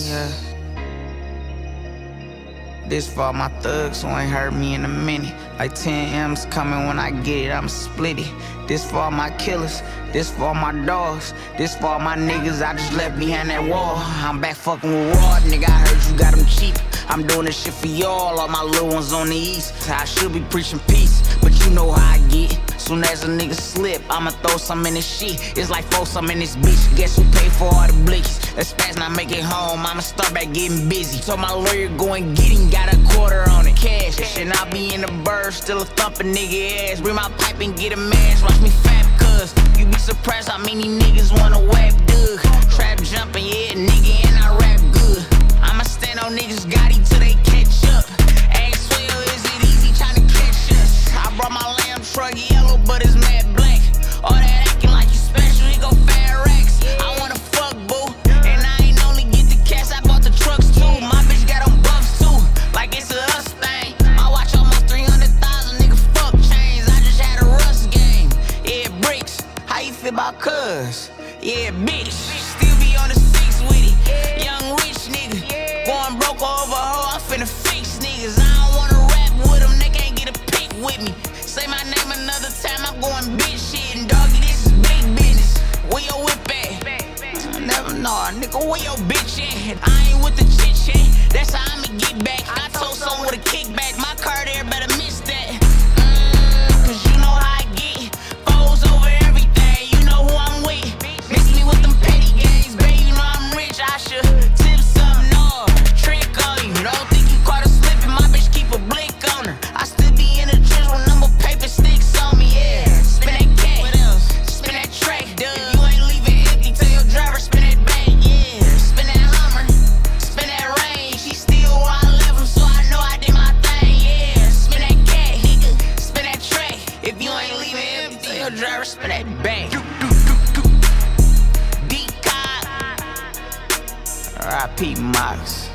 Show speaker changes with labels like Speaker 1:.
Speaker 1: Yeah. This for all my thugs who ain't heard me in a minute. Like 10 M's coming when I get it, I'ma split it. This for all my killers, this for all my dogs. This for all my niggas I just left behind that wall. I'm back fucking with Raw, nigga, I heard you got them cheap. I'm doing this shit for y'all, all my little ones on the east. I should be preaching peace, but you know how I get. Soon as a nigga slip, I'ma throw some in this shit. It's like throw some in this bitch. Guess who pay for all the blicks? Let's fast not make it home, I'ma start back getting busy. Told my lawyer go and get him, got a quarter on it. Cash, shit not be in the bird, still a thumping nigga ass. Bring my pipe and get a mask, watch me fap cuz. You be surprised how many niggas wanna whack Doug. Trap jumping, yeah, nigga, and I rap good. I'ma stand on niggas Gotti till they catch up. Ask well, is it easy trying to catch us? I brought my lamb truck yellow, but it's mad black. All that acting like you special, he go fat racks. I wanna fuck, boo, and I ain't only get the cash, I bought the trucks too. My bitch got on buffs too, like it's a us thing. I watch almost 300,000, nigga, fuck chains. I just had a Rust game. Yeah, bricks, how you feel about cuz? Yeah, bitch, still be on the 6 with it. Young rich nigga, going broke over hoe, I'm finna fix niggas. I don't wanna rap with them, they can't get a pic with me. Say my name another time, I'm going bitch shit. And doggy, this is big business. Where your whip at? Never know, nigga, where your bitch at? I ain't with the chit chat, that's how I'ma get back. I told someone with a kickback, my car there better miss that. Cause you know how I get, foes over everything, you know who I'm with. Mix me with them petty games, baby, you know I'm rich. I should tip something off, trick on you. Don't think you caught her slipping, my bitch keep a blick on her. I still be in the trench with number paper sticks on me, yeah. Spin that cat, what else? Spin that track, duh. You ain't leaving empty, tell your driver spin that back, yeah. Spin that Hummer, spin that range. She still where I left him, so I know I did my thing, yeah. Spin that cat, nigga, spin that track. If you ain't leaving empty, tell your driver spin that back. Deep cock, R.I.P. Mox.